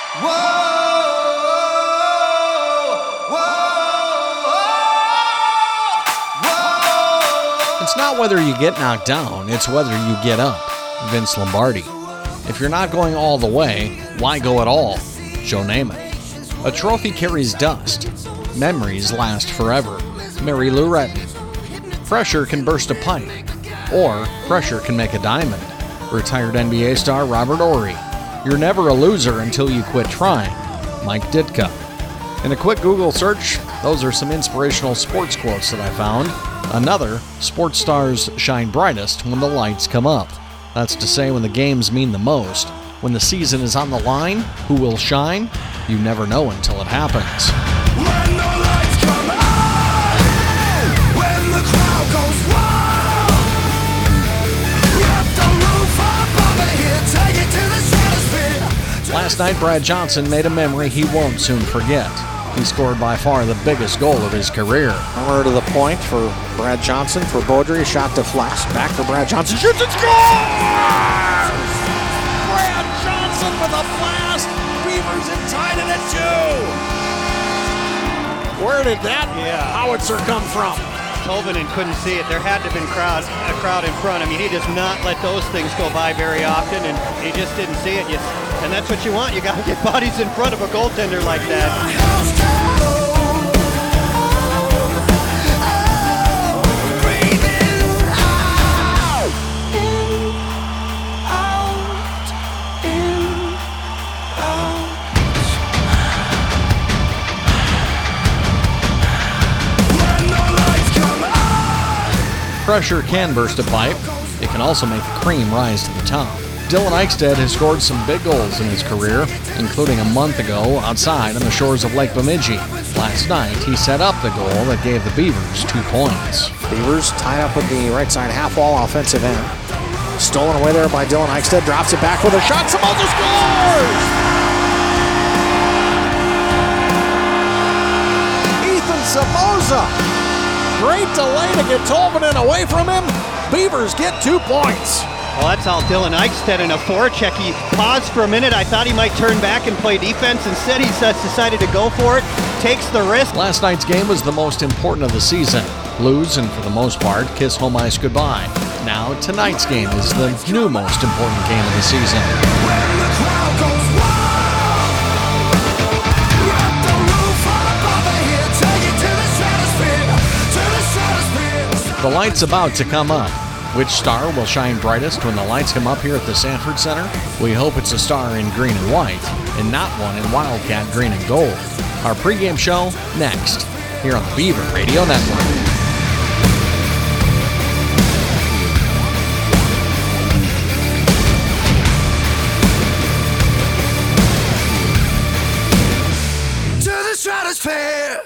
It's not whether you get knocked down, it's whether you get up. Vince Lombardi. If you're not going all the way, why go at all? Joe Namath. A trophy carries dust. Memories last forever. Mary Lou Retton. Pressure can burst a pipe, or pressure can make a diamond. Retired NBA star Robert Horry. You're never a loser until you quit trying. Mike Ditka. In a quick Google search, those are some inspirational sports quotes that I found. Another, sports stars shine brightest when the lights come up. That's to say, when the games mean the most. When the season is on the line, who will shine? You never know until it happens. When the lights come on, when the crowd goes wild, rip the roof above it here, take it to the stratosphere. Last night, Brad Johnson made a memory he won't soon forget. He scored by far the biggest goal of his career. Hammer to the point for Brad Johnson, for Baudry, shot to Flash, back for Brad Johnson, shoots and scores! Brad Johnson with a blast! Beavers in tied it at 2! Where did that howitzer come from? Tolvanen couldn't see it. There had to have been a crowd in front. I mean, he does not let those things go by very often, and he just didn't see it. And that's what you want. You got to get bodies in front of a goaltender like that. Pressure can burst a pipe. It can also make the cream rise to the top. Dylan Eichstedt has scored some big goals in his career, including a month ago outside on the shores of Lake Bemidji. Last night, he set up the goal that gave the Beavers 2 points. Beavers tied up with the right side half wall offensive end. Stolen away there by Dylan Eichstedt, drops it back with a shot, Samoza scores! Ethan Samoza! Great delay to get Tolvanen away from him. Beavers get 2 points. Well, that's all Dylan Eichstedt in a forecheck. He paused for a minute. I thought he might turn back and play defense. Instead, he decided to go for it, takes the risk. Last night's game was the most important of the season. Lose, and for the most part, kiss home ice goodbye. Now, tonight's game is the new most important game of the season. When the crowd goes wild, rip the roof above it here, take it to the stratosphere, The light's about to come up. Which star will shine brightest when the lights come up here at the Sanford Center? We hope it's a star in green and white, and not one in Wildcat green and gold. Our pregame show next, here on the Beaver Radio Network. to the stratosphere.